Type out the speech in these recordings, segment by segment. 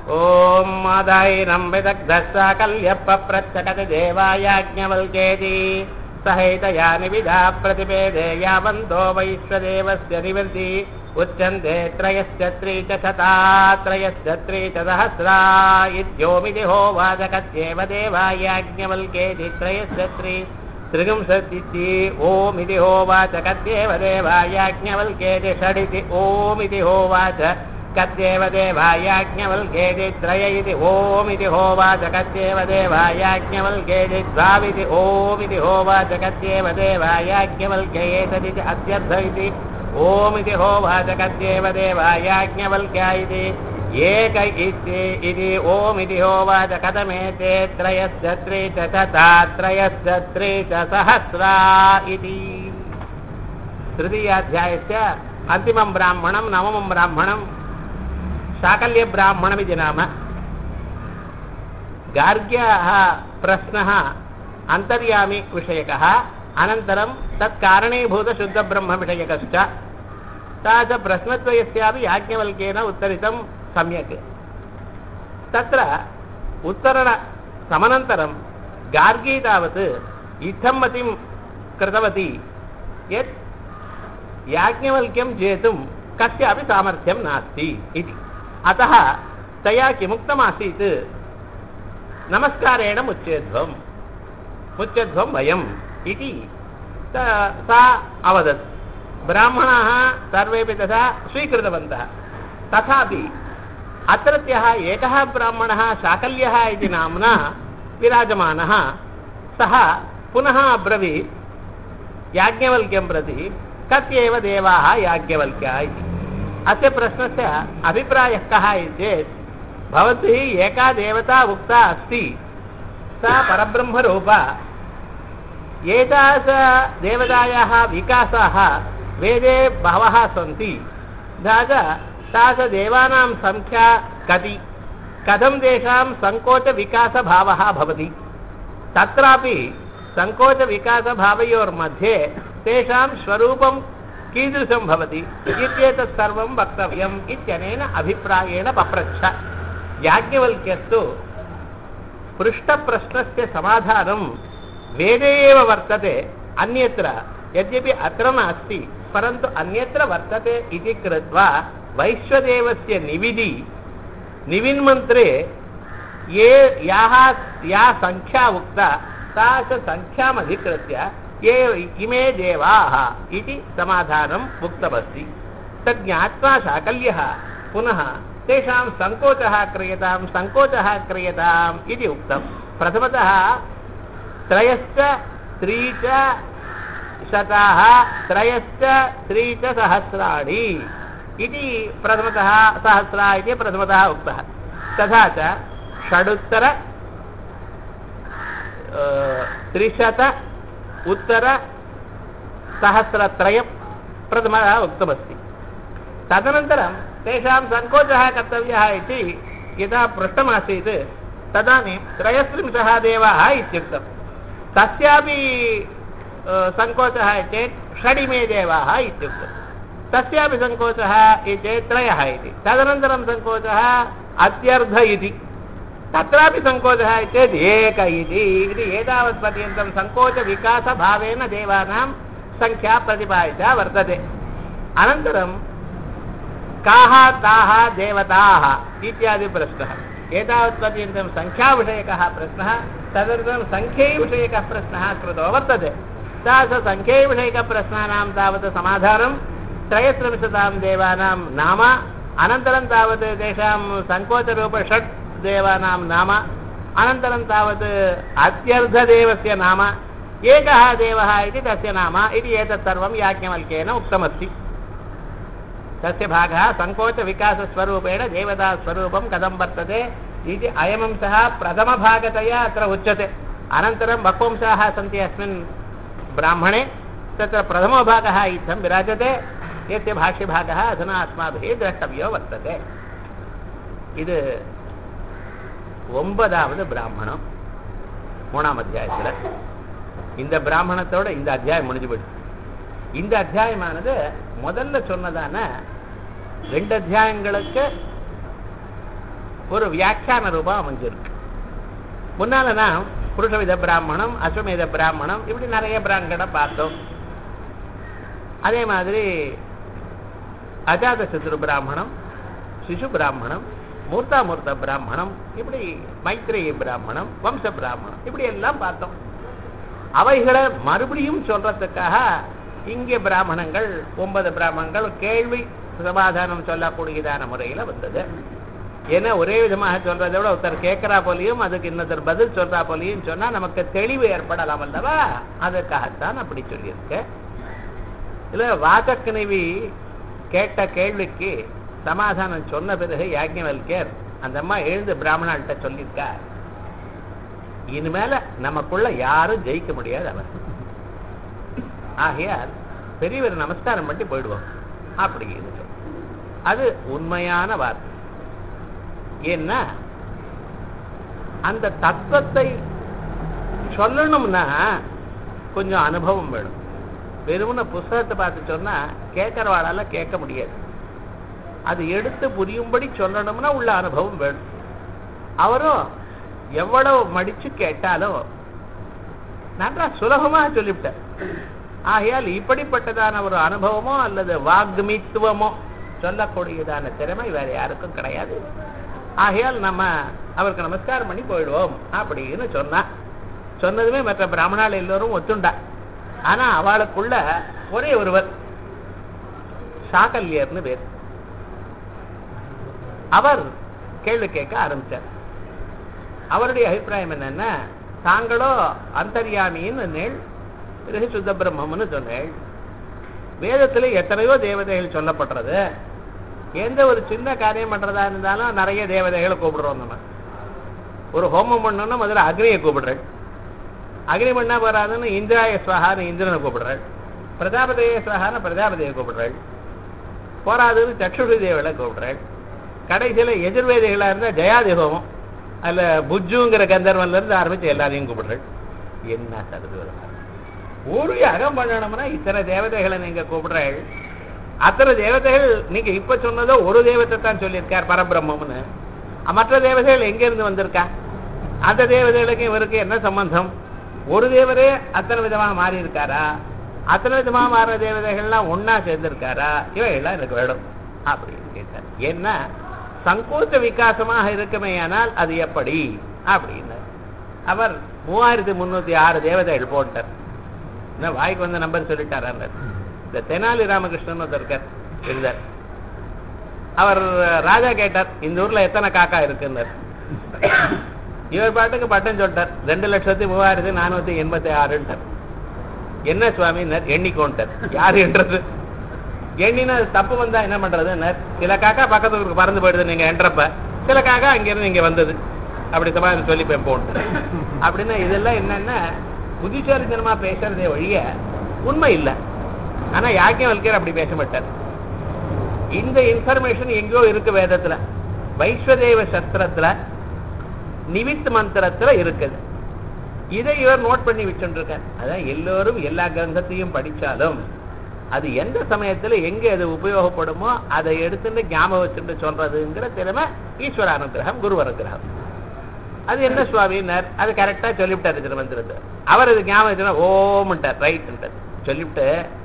ओम मादायिनं विदग्धस्साकल्यप्रत्यकति देवायाज्ञवल्क्येति सहेतयानि विधा प्रतिपेदे यावन्तो वैश्वदेवस्य निवृत्ति उच्यन्ते त्रयश्च त्रि च शता त्रयश्च त्रि च सहस्रा इत्योमिति होवाच कत्येव देवायाज्ञवल्क्येति त्रयश्च त्रि त्रिगुंशतिथि ओमिति होवाच कत्येव देवायाज्ञवल्क्येति षडिति ओमिति होवाच कत्येव देवायाज्ञवल्क्येति त्रय इति ओमिति होवाच कत्येव देवायाज्ञवल्क्येति द्वाविति ओमिति होवाच कत्येव देवायाज्ञवल्क्येतदिति अत्यर्थ इति ओमिति होवाच कत्येव देवायाज्ञवल्क्य इति एक इति ओमिति होवाच कथमेते त्रयश्च त्रि च शता त्रयश्च त्रि च सहस्रा इति तृतीयाध्यायस्य अन्तिमं ब्राह्मणं नवमं ब्राह्मणं शाकल्य ब्राह्मणमिति नाम गार्ग्याः प्रश्नः अन्तर्यामी विषयकः अनन्तरं तत्कारणीभूत शुद्धब्रह्मविषयकश्च सा च प्रश्नद्वयस्यापि याज्ञवल्क्येन उत्तरितं सम्यक् तत्र उत्तरणसमनन्तरं गार्गी तावत् इत्थं मतिं कृतवती यत् याज्ञवल्क्यं जेतुं कस्यापि सामर्थ्यं नास्ति इति अतः तया किमुक्तमासीत् नमस्कारेण मुच्यध्वं वयम् इति सा अवदत् ब्राह्मणाः सर्वेपि तथा स्वीकृतवन्तः तथापि अत्रत्यः एकः ब्राह्मणः शाकल्यः इति नाम्ना विराजमानः सः पुनः अब्रवीत् याज्ञवल्क्यं प्रति कत्येव देवाः याज्ञवल्क्या इति अस्य प्रश्नस्य अभिप्रायः कः इति चेत् भवद्भिः एका देवता उक्ता अस्ति सा परब्रह्मरूपा एतास देवतायाः विकासाः वेदे बहवः सन्ति तास देवानां संख्या कति कथं तेषां सङ्कोचविकासभावः भवति तत्रापि सङ्कोचविकासभावयोर्मध्ये तेषां स्वरूपं कीदृशं भवति इत्येतत् सर्वं वक्तव्यम् इत्यनेन अभिप्रायेण पप्रच्छ याज्ञवल्क्यस्तु पृष्ठप्रश्नस्य समाधानं वेदे एव वर्तते अन्यत्र यद्यपि अत्र नास्ति परन्तु अन्यत्र वर्तते इति कृत्वा वैश्वदेवस्य निविन्मन्त्रे या संख्या उक्ता सा च संख्यामधिकृत्य ये इमे देवाः इति समाधानम् उक्तमस्ति तद् ज्ञात्वा शाकल्यः पुनः तेषां सङ्कोचः क्रियताम् इति उक्तं प्रथमतः त्रयश्च त्रि च शताः त्रयश्च त्रि च सहस्राणि इति प्रथमतः सहस्रा इति प्रथमतः उक्तः तथा च षडुत्तर 300 उत्तर सहस्रत्रयं प्रथमतः उक्तमस्ति तदनन्तरं तेषां सङ्कोचः कर्तव्यः इति यदा पृष्टमासीत् तदानीं 33 देवाः इत्युक्तं तस्यापि सङ्कोचः चेत् षडिमे देवाः इत्युक्तं तस्यापि सङ्कोचः चेत् त्रयः इति तदनन्तरं सङ्कोचः अत्यर्ध इति तत्रापि सङ्कोचः चेत् एक इति एतावत्पर्यन्तं सङ्कोचविकासभावेन देवानां संख्या प्रतिपादिता वर्तते अनन्तरं काः ताः देवताः इत्यादि प्रश्नः एतावत्पर्यन्तं संख्याविषयकः प्रश्नः तदनन्तरं सङ्ख्यैविषयकः प्रश्नः कृतो वर्तते तादृशसङ्ख्यैविषयकप्रश्नानां तावत् समाधानं 33 देवानां नाम अनन्तरं तावत् तेषां सङ्कोचरूप षट् देवानां नाम अनन्तरं तावत् अत्यर्धदेवस्य नाम एकः देवः इति तस्य नाम इति एतत् सर्वं याज्ञवल्क्येन उक्तमस्ति तस्य भागः सङ्कोचविकासस्वरूपेण देवतास्वरूपं कथं वर्तते इति अयमंशः प्रथमभागतया अत्र उच्यते अनन्तरं बह्वंशाः सन्ति अस्मिन् ब्राह्मणे तत्र प्रथमभागः इत्थं विराजते यस्य भाष्यभागः अधुना अस्माभिः द्रष्टव्यो वर्तते இது 9வது பிராமணம் 3ஆம் அத்தியாயத்தில் இந்த பிராமணத்தோட இந்த அத்தியாயம் முடிஞ்சு போயிடுச்சு இந்த அத்தியாயமானது முதல்ல சொன்னதான 2 அத்தியாயங்களுக்கு ஒரு வியாக்கியான ரூபம் அமைஞ்சிருக்கு. முன்னால நான் புருஷவித பிராமணம், அஸ்வமேத பிராமணம், இப்படி நிறைய பிராமணனை பார்த்தோம். அதே மாதிரி அஜாத சத்ரு பிராமணம், சிசு பிராமணம், மூர்த்தாமூர்த்த பிராமணம், இப்படி மைத்ரேய பிராமணம், வம்ச பிராமணம், இப்படி எல்லாம் பார்த்தோம். அவைகளை மறுபடியும் சொல்றதுக்காக இங்கே பிராமணங்கள் 9 பிராமணங்கள் கேள்வி சமாதானம் சொல்லக்கூடியதான முறையில வந்தது. ஏன்னா ஒரே விதமாக சொல்றதை விட ஒருத்தர் கேட்கிறா போலையும் அதுக்கு இன்னொருத்தர் பதில் சொல்றா போலையும் சொன்னா நமக்கு தெளிவு ஏற்படலாம் அல்லவா? அதுக்காகத்தான் அப்படி சொல்லியிருக்க. இல்ல வாசக்கணிவி கேட்ட கேள்விக்கு சமாதானம் சொன்ன பிறகு யாக்ஞவல்யர் அந்த அம்மா எழுந்து பிராமணாள்கிட்ட சொல்லியிருக்கார், இனிமேல நமக்குள்ள யாரும் ஜெயிக்க முடியாது அவர். ஆகையால் பெரியவர் நமஸ்காரம் பண்ணி போயிடுவோம் அப்படின்னு சொல்ல. அது உண்மையான வார்த்தை. ஏன்னா அந்த தத்துவத்தை சொல்லணும்னா கொஞ்சம் அனுபவம் வேணும். வெறும்ன புஸ்தகத்தை பார்த்து சொன்னா கேட்கறவாளால கேட்க முடியாது. அது எடுத்து புரியும்படி சொல்லணும்னா உள்ள அனுபவம் வேணும். அவரும் எவ்வளவு மடிச்சு கேட்டாலும் நன்றா சுலபமா சொல்லிவிட்டார். ஆகையால் இப்படிப்பட்டதான ஒரு அனுபவமோ அல்லது வாக்மித்துவமோ சொல்லக்கூடியதான திறமை வேற யாருக்கும் கிடையாது. ஆகையால் நம்ம அவருக்கு நமஸ்காரம் பண்ணி போயிடுவோம் அப்படின்னு சொன்னா. சொன்னதுமே மற்ற பிராமணால் எல்லோரும் ஒத்துண்டா. ஆனா அவளுக்குள்ள ஒரே ஒருவர் சாகல்யர்னு பேர், அவர் கேள்வி கேட்க ஆரம்பிச்சார். அவருடைய அபிப்பிராயம் என்னன்னா, தாங்களோ அந்தர்யாமின்னு நேள், பிறகு சுத்த பிரம்மம்னு சொன்னேள். வேதத்துல எத்தனையோ தேவதைகள் சொல்லப்படுறது. எந்த ஒரு சின்ன காரியம் பண்றதா இருந்தாலும் நிறைய தேவதைகளை கூப்பிடுறோம். நம்ம ஒரு ஹோமம் பண்ணோம்னா முதல்ல அக்னியை கூப்பிடுறேன். அக்னி பண்ணா போறாதுன்னு இந்திராய ஸ்வஹான்னு இந்திரனை கூப்பிடுறாள். பிரஜாபதிய ஸ்வஹான்னு பிரஜாபதியை கூப்பிடுறாள். போராதுன்னு சக்ஷுஷி தேவலை கூப்பிடுறாள். கடைசியில எதிர்வேதிகளா இருந்தா ஜெயாதி ஹோமம், அதுல புஜ்ஜுங்கிற கந்தர்வன்ல இருந்து ஆரம்பிச்சு எல்லாரையும் கூப்பிடுறாள். என்ன தகுதி ஒரு யாகம் பண்ணணும்னா இத்தனை தேவதைகளை நீங்க கூப்பிடுறாள். அத்தனை தேவதைகள் நீங்க இப்ப சொன்னதோ ஒரு தேவத்தை தான் சொல்லியிருக்கார் பரபிரம்மம்னு. மற்ற தேவதைகள் எங்க இருந்து வந்திருக்கா? அந்த தேவதைகளுக்கு இவருக்கு என்ன சம்பந்தம்? ஒரு தேவரே அத்தனை விதமாக மாறி இருக்காரா? அத்தனை விதமாக மாற தேவதைகள்லாம் ஒன்னா சேர்ந்திருக்காரா? இவையெல்லாம் எனக்கு வேணும் அப்படின்னு கேட்டார். ஏன்னா சங்கோச்ச விகாசமாக இருக்குமே, ஆனால் அது எப்படி அப்படின்னு அவர் 3306 தேவதைகள் போட்டார். என்ன வாய்க்கு வந்த நம்பர் சொல்லிட்டார். இந்த தெனாலி ராமகிருஷ்ணன் ஒருத்தர் இருந்தார். அவர் ராஜா கேட்டார், இந்த ஊர்ல எத்தனை காக்கா இருக்குன்னார். இவர் பாட்டுக்கு பட்டம் சொல்லிட்டார், 2,3486. என்ன சுவாமி எண்ணிக்கோண்டார். யாரு என்றது எண்ணினா தப்பு வந்தா என்ன பண்றது? சில காக்கா பக்கத்துக்கு பறந்து போயிடுது நீங்க என்றப்ப, சில காக்கா அங்கிருந்து இங்க வந்தது, அப்படி சமாளி சொல்லி போன்ட்டு. அப்படின்னா இதெல்லாம் என்னன்னா புத்திசாலித்தனமா பேசுறதே ஒழிய உண்மை இல்லை. ஆனா யாக்ஞவல்யர் அப்படி பேச மாட்டார். இந்த இன்ஃபர்மேஷன் எங்கேயோ இருக்கு வேதத்துல, வைஸ்வதேவ சஸ்திரத்துல நிமித் மந்திரத்துல இருக்குது. இதை இவர் நோட் பண்ணி வச்சுருக்கார். அதான் எல்லோரும் எல்லா கிரந்தத்தையும் படிச்சாலும் அது எந்த சமயத்துல எங்க அது உபயோகப்படுமோ அதை எடுத்துட்டு ஞாபகம் வச்சுட்டு சொல்றதுங்கிற திறமை ஈஸ்வர அனுகிரகம், குரு அனுகிரகம். அது என்ன சுவாமின்னார், அது கரெக்டா சொல்லிவிட்டாரு திருமந்திரத்தை. அவர் அது ஞாபகம் ஓம்ட்டார், ரைட் சொல்லிவிட்டு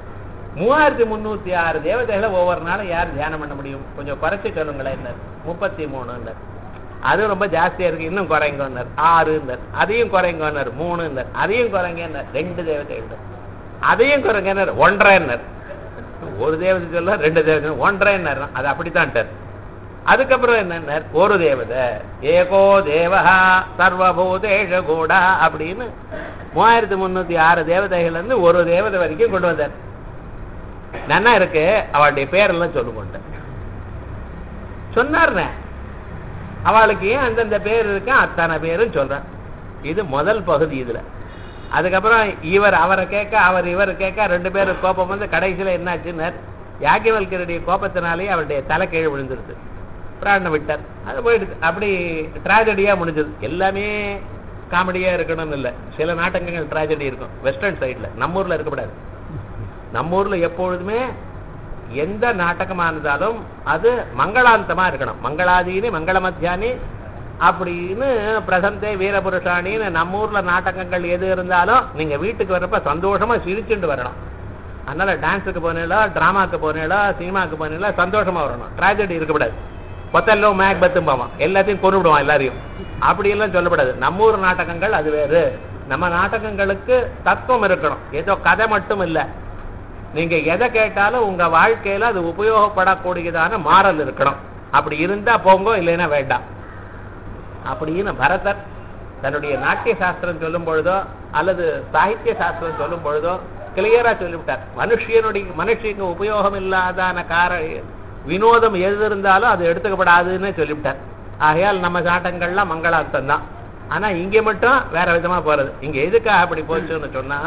3306 தேவதைகளை ஒவ்வொரு நாளும் யார் தியானம் பண்ண முடியும்? கொஞ்சம் குறைச்சி சொல்லுங்களேன். 33 அது ரொம்ப ஜாஸ்தியா இருக்கு, இன்னும் குறைங்கன்னார். 6 அதையும் குறைங்கன்னார். 3 அதையும் குறைங்கன்னார். 2 தேவதைகள் அதையும் குறைங்கன்னார். 1.5 ஒரு தேவதை சொல்ல 2 தேவதை 1.5 அது அப்படித்தான். அதுக்கப்புறம் என்ன, ஒரு தேவதை ஏகோ தேவஹா சர்வபூதேஷ கூடா அப்படின்னு 3306 தேவதைகள் இருந்து ஒரு தேவதை வரைக்கும் கொண்டு வந்தார். நன்னா இருக்கு, அவளுடைய பேரெல்லாம் சொல்லுங்க சொன்னார். அவளுக்கு ஏன் அந்தந்த பேர் இருக்கு அத்தனை பேரும் சொல்றேன். இது முதல் பகுதி. இதுல அதுக்கப்புறம் இவர் அவரை கேட்க, அவர் இவர் கேட்க, 2 பேரும் கோபம் வந்து கடைசியில என்னாச்சுன்னு யாக்ஞவல்யருடைய கோபத்தினாலேயே அவருடைய தலை கீழே விழுந்துருது, பிராணம் விட்டார். அது போயிடுது. அப்படி டிராஜடியா முடிஞ்சது. எல்லாமே காமெடியா இருக்கணும்னு இல்லை, சில நாடகங்கள் டிராஜடி இருக்கும் வெஸ்டர்ன் சைட்ல. நம்ம ஊர்ல இருக்கக்கூடாது. நம்ம ஊர்ல எப்பொழுதுமே எந்த நாடகமா இருந்தாலும் அது மங்களாந்தமா இருக்கணும். மங்களாதீனி மங்கள மத்தியானி அப்படின்னு பிரசந்தே வீரபுருஷாணின்னு நம்ம ஊர்ல நாடகங்கள் எது இருந்தாலும் நீங்க வீட்டுக்கு வர்றப்ப சந்தோஷமா சிரிச்சுட்டு வரணும். அதனால டான்ஸுக்கு போனீங்களா, டிராமாக்கு போனீங்களா, சினிமாக்கு போனீங்களா சந்தோஷமா வரணும். ட்ராஜடி இருக்கக்கூடாது. பொத்தல்லோ மேக்பத்தும் போவான், எல்லாத்தையும் கொண்டுவிடுவான் எல்லாரையும். அப்படியெல்லாம் சொல்லப்படாது. நம்ம ஊர் நாடகங்கள் அது வேறு. நம்ம நாடகங்களுக்கு தத்துவம் இருக்கணும். ஏதோ கதை மட்டும் இல்லை. நீங்க எதை கேட்டாலும் உங்க வாழ்க்கையில அது உபயோகப்படக்கூடியதான மாறல் இருக்கணும். அப்படி இருந்தா போங்க, இல்லைன்னா வேண்டாம் அப்படின்னு பரதர் தன்னுடைய நாட்டிய சாஸ்திரம் சொல்லும் பொழுதோ அல்லது சாகித்ய சாஸ்திரம் சொல்லும் பொழுதோ கிளியரா சொல்லிவிட்டார். மனுஷனுக்கு உபயோகம் இல்லாதான வினோதம் எது இருந்தாலும் அது எடுத்துக்கப்படாதுன்னு சொல்லிவிட்டார். ஆகையால் நம்ம நாட்டங்கள்லாம் மங்களார்த்தம் தான். ஆனா இங்க மட்டும் வேற விதமா போறது. இங்க எதுக்காக அப்படி போச்சுன்னு சொன்னா,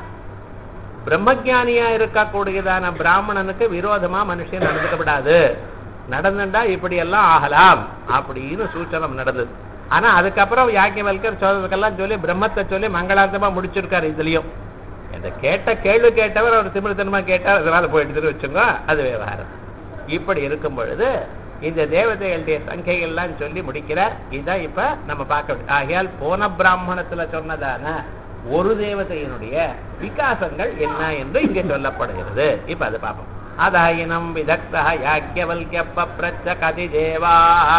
பிரம்மஜானியா இருக்கக்கூடியதான பிராமணனுக்கு விரோதமா மனுஷன் நடந்துக்கப்படாது. நடந்துட்டா இப்படி எல்லாம் ஆகலாம் அப்படின்னு சூச்சனம் நடந்தது. ஆனா அதுக்கப்புறம் யாக்கியவல்கர் சொல்றதுக்கெல்லாம் சொல்லி பிரம்மத்தை சொல்லி மங்களார்த்தமா முடிச்சிருக்காரு. இதுலயும் இந்த கேட்ட கேள்வி கேட்டவர் அவர் திமிர்த்தனமா கேட்டார், அதனால போயிட்டு வச்சுங்க, அது விவகாரம். இப்படி இருக்கும் பொழுது இந்த தேவதைகளுடைய சங்கைகள்லாம் சொல்லி முடிக்கிறார். இதான் இப்ப நம்ம பார்க்க. ஆகையால் போன பிராமணத்துல சொன்னதான ஒரு தேவதையினுடைய விகாசங்கள் என்ன என்று இங்கே சொல்லப்படுகிறது. இப்ப அது பார்ப்போம். அதஹினம் விதக்தா யாக்ஞவல்க்ய பப்ரச்ச கதி தேவா.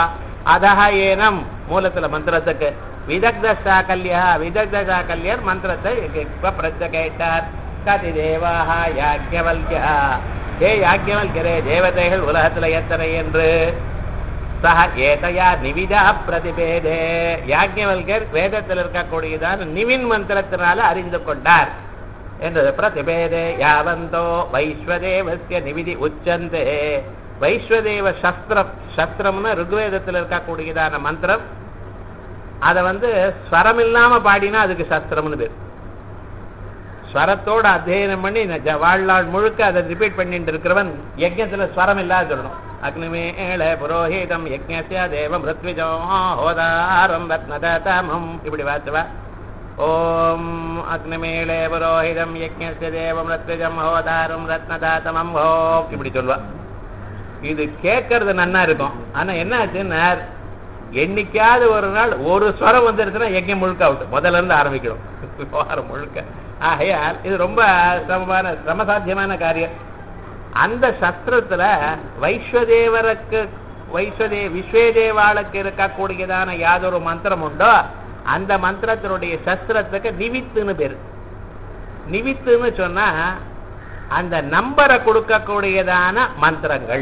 அதஹேனம் மூலத்துல மந்திரத்துக்கு விதக்த சாகல்யர் மந்திரத்தை பப்ரச்ச கேட்டார். கதி தேவாஹ யாக்ஞவல்க்ய, ஏ யாக்ஞவல்யரே தேவதைகள் உலகத்துல எத்தனை என்று சஹ ஏதையா நிவிதா பிரதிபேதே. யாக்ஞவல்யர் வேதத்தில் இருக்கக்கூடியதான் நிவின் மந்திரத்தினால அறிந்து கொண்டார் என்றது. பிரதிபேதே யாவந்தோ வைஸ்வதேவஸ்ய நிவிதி உச்சந்தே. வைஸ்வதேவ சஸ்திரம், சஸ்திரம்னு ருக்வேதத்தில் இருக்கக்கூடியதான மந்திரம். அதை ஸ்வரம் இல்லாம பாடினா அதுக்கு சஸ்திரம்னு பேர். ஸ்வரத்தோட அத்தியனம் பண்ணி வாழ்நாள் முழுக்க அதை ரிப்பீட் பண்ணிட்டு இருக்கிறவன் யஜ்ஞத்துல ஸ்வரம் இல்லாத சொல்லணும். அக்னிமேள புரோஹிதம் யஜ்ஞஸ்ய தேவம் ருத்விஜோ ஹோதாரம் ரத்னதமம் இப்படி வாச்சுவா. ஓம் அக்னிமேளே புரோஹிதம் யஜ்ஞஸ்ய தேவம் ருத்விஜம் ஹோதாரம் ரத்னதமம் ஓம் இப்படி சொல்லுவா. இது கேட்கறது நன்னா இருக்கும். ஆனா என்ன ஆச்சுன்னா, என்னைக்காவது ஒரு நாள் ஒரு ஸ்வரம் வந்துருச்சுன்னா யஜ்ஞம் முழுக்க அவுட்டு. முதல்ல இருந்து ஆரம்பிக்கணும் வாரம் முழுக்க. ஆகையால் இது ரொம்ப சமசாத்தியமான காரியம். அந்த சஸ்திரத்துல வைஸ்வதேவருக்கு விஸ்வதேவாளுக்கு இருக்கக்கூடியதான யாதொரு மந்திரம் உண்டோ அந்த மந்திரத்தினுடைய சஸ்திரத்துக்கு நிவித்துன்னு பேரு. நிவித்துன்னு சொன்னா அந்த நம்பரை கொடுக்கக்கூடியதான மந்திரங்கள்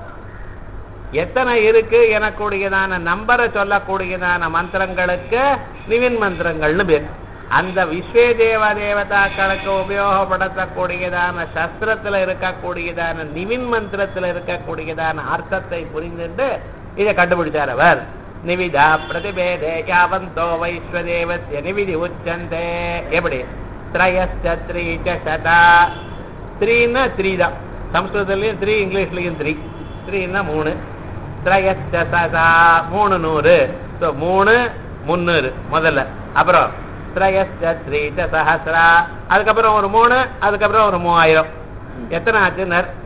எத்தனை இருக்கு எனக்கூடியதான நம்பரை சொல்லக்கூடியதான மந்திரங்களுக்கு நிவின் மந்திரங்கள்னு பேர். அந்த தேவதாக்களுக்கு உபயோகப்படுத்தக்கூடியதான சஸ்திரத்துல இருக்கக்கூடியதான நிவின் மந்திரத்துல இருக்கக்கூடியதான அர்த்தத்தை புரிந்துட்டு இதை கண்டுபிடிச்சார் அவர். நிவிதா பிரதிபேதே யாவந்தோ வைஸ்வதேவஸ்ய நிவிதி உச்சந்தே. எப்படி திரயஸ்திரீச்சதா. த்ரீன்னா த்ரீ தான். சம்ஸ்கிருதத்திலையும் த்ரீ, இங்கிலீஷ்லயும் த்ரீ. த்ரீன்னா 3. திரயஸ்தா 300. 3 300 முதல்ல. அப்புறம் திரயஸ்திரீச்சசஹஸ்ரா, அதுக்கப்புறம் ஒரு 3, அதுக்கப்புறம் ஒரு 3000. எத்தனை ஆச்சு?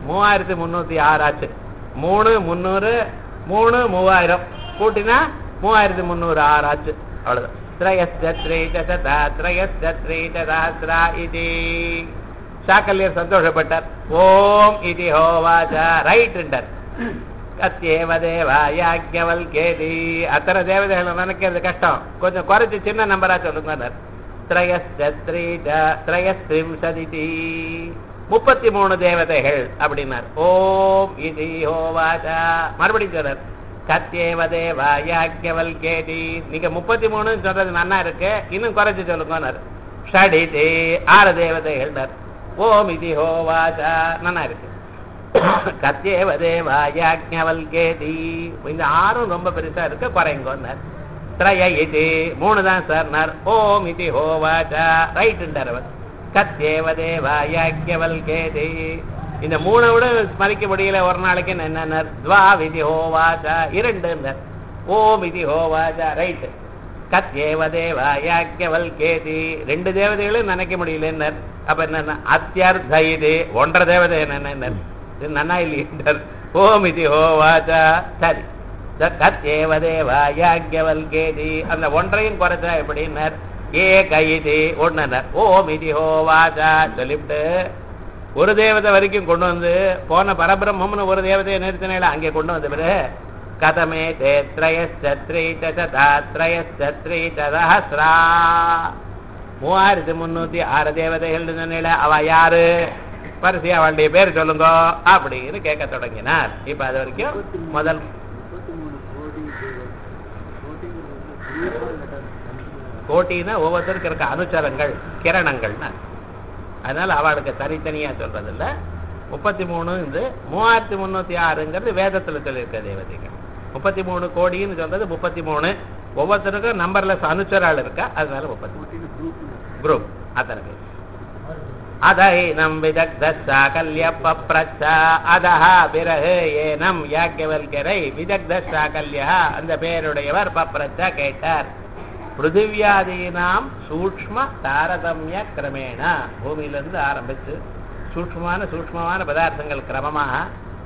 3306 ஆச்சு. 3 300 3 3000 கூட்டினா 3306 ஆச்சு. அவ்வளவுதான். திரயஸ்திரீச்சதா திரயஸ்திரீச்சசஹஸ்ரா இது. சாக்கல்யர் சந்தோஷப்பட்டார். ஓம் இது ஹோவாச்சா ரைட் என்றார். கத்யேவ தேவா யாக்ஞவல்கேதி. அத்தனை தேவதைகளை நினைக்கிறது கஷ்டம், கொஞ்சம் குறைச்சு சின்ன நம்பரா சொல்லுங்க. திரயஸ்திரிம்சதி 33 தேவதைகள் அப்படின்னார். ஓம் இது ஹோவாச்சா மறுபடியும் சொல்றார். கத்யேவ தேவா யாக்ஞவல்கேதி. நீங்க 33 சொல்றது நன்னா இருக்கு, இன்னும் குறைச்சு சொல்லுங்க. ஷடிதி 6 தேவதைகள். ஓம் இது ஹோவாச்சா நன்னா இருக்கு. கத்யேவ தேவா யாக்ஞவல்கேதி. இந்த 6 ரொம்ப பெருசா இருக்கு, குறைங்கோன்னார். திரய இது 3 தான் சார். ஓம் இது ஹோவாச்சா ரைட் அவர். கத்யேவ தேவா யாக்ஞவல்கேதி. இந்த 3 விட ஸ்மரிக்க முடியல ஒரு நாளைக்கு. என்ன துவா விதி ஹோவாச்சா 2. ஓம் இது ஹோவாச்சா ரைட். கத்யேவ தேவா யாக்ஞவல்கேதி 2 தேவதைகளும் நினைக்க முடியல. அப்ப என்ன அத்தியர்த்த இது 1.5 தேவதை என்ன நன்னா இல்லையா? ஓம் இது ஹோவாச்சா. சரி, கத்யேவ தேவா யாக்ஞவல்கேதி. அந்த ஒன்றையும் குறைச்சா எப்படின்னார், ஏ கைதி ஒன்னர் ஓம் இதி ஹோவாச்சா சொல்லிவிட்டு ஒரு தேவதை வரைக்கும் கொண்டு வந்து போன பரபிரம்மம்னு ஒரு தேவதையை நிறுத்தினேல அங்கே கொண்டு வந்த பிறகு கதமே தே திரயஸ்திரீச்சதஹஸ்ரா 3306 தேவதைகள் சொன்னேல அவ யாரு பரிசி அவளுடைய பேர் சொல்லுங்க அப்படின்னு கேட்க தொடங்கினார். இப்ப அது வரைக்கும் முதல் கோட்டின்னா ஒவ்வொருத்தருக்கு இருக்க அனுச்சரங்கள் கிரணங்கள்னா, அதனால அவளுக்கு தனித்தனியா சொல்றது இல்ல. 33 இது 3306ங்கிறது வேதத்துல சொல்லியிருக்க தேவதைகள். 33 கோடின்னு சொல்றது 33. ஒவ்வொருத்தருக்கும் நம்பர்லெஸ் அனுச்சரால் இருக்கா, அதனால 33 குரூப் அத்தனை பேர். அதஹைனம் விதக்தசாகல்ய பப்ரச்சா அதஹ பிறகு ஏனம் யாக்ஞவல்கரை விதக்தசாகல்யா அந்த பேருடையவர் பப்ரச்சா கேட்டார். பிருத்திவியாதீனாம் சூக்ஷ்ம தாரதமிய கிரமேண பூமியிலிருந்து ஆரம்பிச்சு சூக்ஷ்மமான பதார்த்தங்கள் கிரமமாக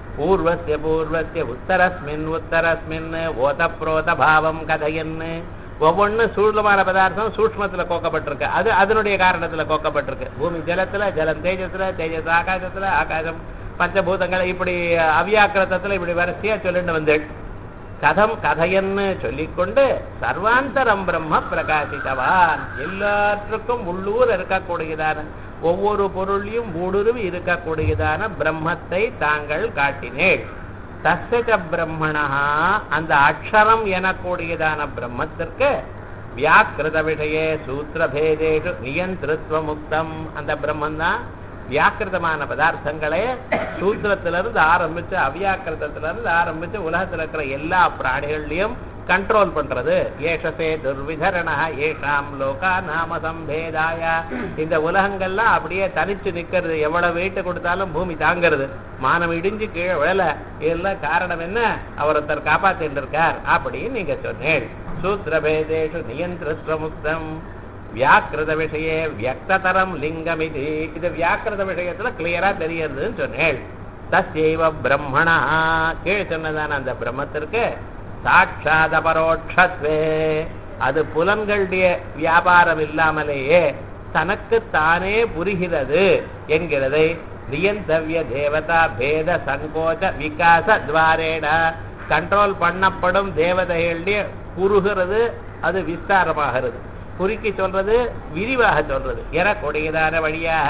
பூர்வஸ்ய உத்தரஸ்மின் ஓதப்ரோத பாவம் கதையன்னு ஒவ்வொன்று சூழ்நிலமான பதார்த்தம் சூக்ஷ்மத்துல கோக்கப்பட்டிருக்கு. அது அதனுடைய காரணத்துல கோக்கப்பட்டிருக்கு. பூமி ஜலத்துல, ஜலம் தேஜஸ்ல, தேஜஸ் ஆகாசத்துல, ஆகாசம் பஞ்சபூதங்கள், இப்படி அவ்யாக்கிரதத்துல இப்படி வரிசையா சொல்லிட்டு வந்து கதம் கதையன்னு சொல்லிக்கொண்டு சர்வாந்தரம் பிரம்ம பிரகாசித்தவான் எல்லாற்றுக்கும் உள்ளூர் இருக்கக்கூடியதான ஒவ்வொரு பொருளையும் ஊடுருவி இருக்கக்கூடியதான பிரம்மத்தை தாங்கள் காட்டினேன். தஸ்ய பிரம்மணா அந்த அக்ஷரம் எனக்கூடியதான பிரம்மத்திற்கு வியாக்கிருத விஷய சூத்திரபேதேஷு நியந்திருத்வ முக்தம் அந்த பிரம்மன் தான் வியாக்கிருதமான பதார்த்தங்களே சூத்திரத்திலிருந்து ஆரம்பிச்சு அவ்யாக்கிருதத்திலிருந்து ஆரம்பிச்சு உலகத்தில் இருக்கிற எல்லா பிராணிகள்லையும் கண்ட்ரோல் பண்றது. ஏஷசே துர்விதரண ஏஷாம் லோகா நாம சம்பேதாய இந்த உலகங்கள்லாம் அப்படியே தனிச்சு நிக்கிறது. எவ்வளவு வெயிட்டு கொடுத்தாலும் பூமி தாங்கிறது, மானம் இடிஞ்சு கீழே விழல. இதெல்லாம் காரணம் என்ன, அவர் ஒருத்தர் காப்பாத்திட்டு இருக்கார் அப்படின்னு நீங்க சொன்னேன். சூத்திரபேதேஷு நியந்திரத்வ முக்தம் வியாக்கிருத விஷய வியக்ததரம் லிங்கம் இது வியாக்கிருத விஷயத்துல கிளியரா தெரியறதுன்னு சொன்னேன். தஸ்யைவ பிரம்மணா கீழே சொன்னதான அந்த பிரம்மத்திற்கு சாட்சாத பரோட்சத்வே அது புலன்களுடைய வியாபாரம் இல்லாமலேயே தனக்கு தானே புரிகிறது என்கிறதை நியந்தவ்ய தேவதா பேத சங்கோச்ச விகாச துவாரேட கண்ட்ரோல் பண்ணப்படும் தேவதைகளுடைய குறுகிறது, அது விஸ்தாரமாகிறது. குறுக்கி சொல்றது, விரிவாக சொல்றது. எறக்கூடியதான வழியாக